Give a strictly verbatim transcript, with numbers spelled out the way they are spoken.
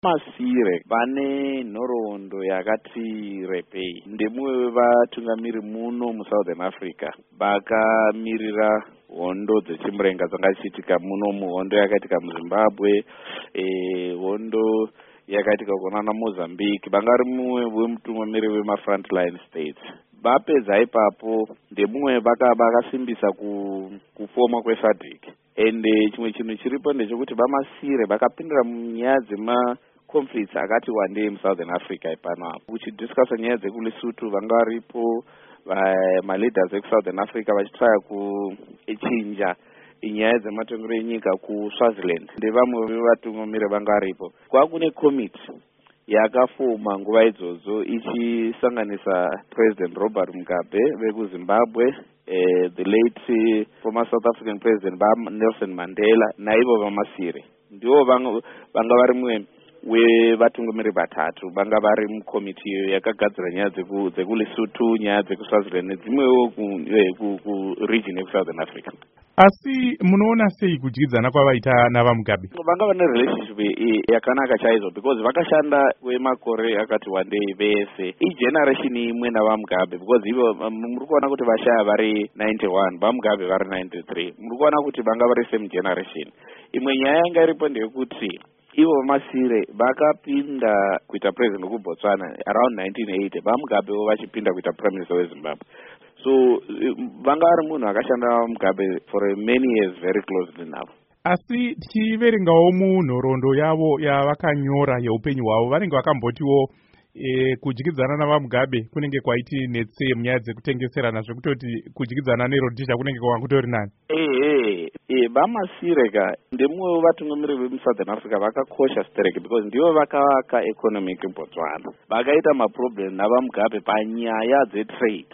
Masire vane nhoroondo yakati rebei ndemumwe wevatungamiri muno muSouthern Africa vakamirira hondo dzechimurenga dzanga dzichiitika muno muhondo yakaitika muZimbabwe, e, hondo yakaitika kunana Mozambique. Vanga vari mumwe wemutungamiri wema-frontline states. Vapedza ipapo ndemumwe vakasimbisa ku, kufoma kweSADC. Ende chimwe chinhu chiripo ndechekuti vaMasire vakapindira munyaya dzema conflicts akati wandei muSouthern Africa ipano apo kuchidiscussa nyaya dzekuLesotho vanga varipo maleaders ekuSouthern Africa vachitraya kuchinja nyaya dzematongero enyika kuSwaziland ndevamwe vevatungamiri vanga varipo. Kwakune committee yakafoma nguva idzodzo ichisanganisa President Robert Mugabe vekuZimbabwe, uh, the late former South African President Nelson Mandela naivo vaMasire ndivo vanga vari mumwe wevatungamiri vatatu vanga vari mukomiti yakagadzira nyaya dzekuLesotho, nyaya dzekuSwaziland nedzimwewo kuregion yekusouthern Africa. Asi munoona sei kudyidzana kwavaita navaMugabe? Vanga vane relationship yakanaka chaizvo because vakashanda kwemakore akati wandei vese igeneration imwe navaMugabe because ivo muri kuona kuti vashaya vari ninety-one vaMugabe vari ninety-three. Muri kuona kuti vanga vari same generation. Imwe nyaya yanga iripo ndeyekuti ivo vaMasire vakapinda kuita president kuBotswana around nineteen eighty vaMugabe vachipinda kuita prime minister weZimbabwe. So vanga vari munhu akashanda vaMugabe for many years very closely now. Asi tichiverengawo munhoroondo yavo yavakanyora yeupenyu hwavo vanenge vakambotiwo e, kudyidzana navaMugabe kunenge kwaiti netse munyaya dzekutengeserana zvekutoti kudyidzana neRhodesia kunenge kwanga kutori nani. Eh eh vaMasire ka ndemumwe wevatungamiri vemuSouthern Africa vakakosha stereke because ndivo vakavaka economic Botswana vakaita maproblem navaMugabe panyaya dzetrade.